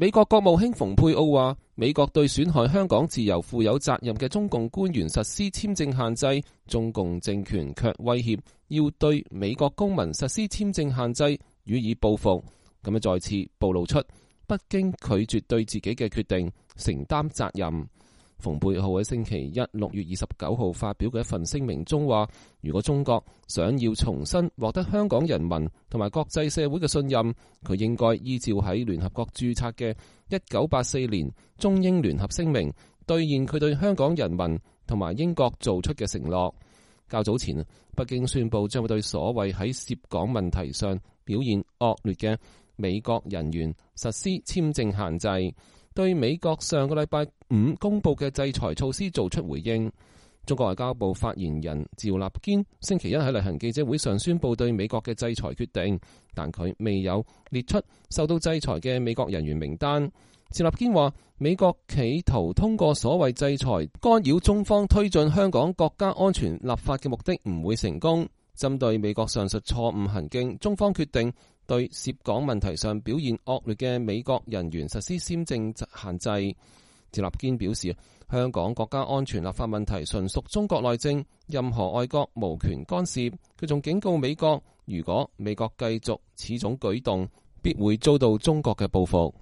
美國國務卿蓬佩奧話，美國對損害香港自由負有責任嘅中共官員實施簽證限制，中共政權卻威脅要對美國公民實施簽證限制，予以報復。咁樣再次暴露出北京拒絕對自己嘅決定承擔責任。蓬佩奧喺星期一6月29號發表嘅一份聲明中話，如果中國想要重新獲得香港人民同埋國際社會嘅信任，佢應該依照喺聯合國註冊嘅1984年中英聯合聲明，兌現佢對香港人民同埋英國做出嘅承諾。較早前，北京宣布將會對所謂喺涉港問題上表現惡劣嘅美國人員實施簽證限制，對美國上個禮拜5公布嘅制裁措施做出回應。中國外交部發言人趙立堅星期一喺例行記者會上宣布對美國嘅制裁決定，但佢未有列出受到制裁嘅美國人員名單。趙立堅話，美國企圖通過所謂制裁干擾中方推進香港國家安全立法嘅目的唔會成功。針對美國上述錯誤行徑，中方決定對涉港問題上表現惡劣嘅美國人員實施簽證限制。趙立堅表示，香港國家安全立法問題純屬中國內政，任何外國無權干涉。佢仲警告美國，如果美國繼續此種舉動，必會遭到中國嘅報復。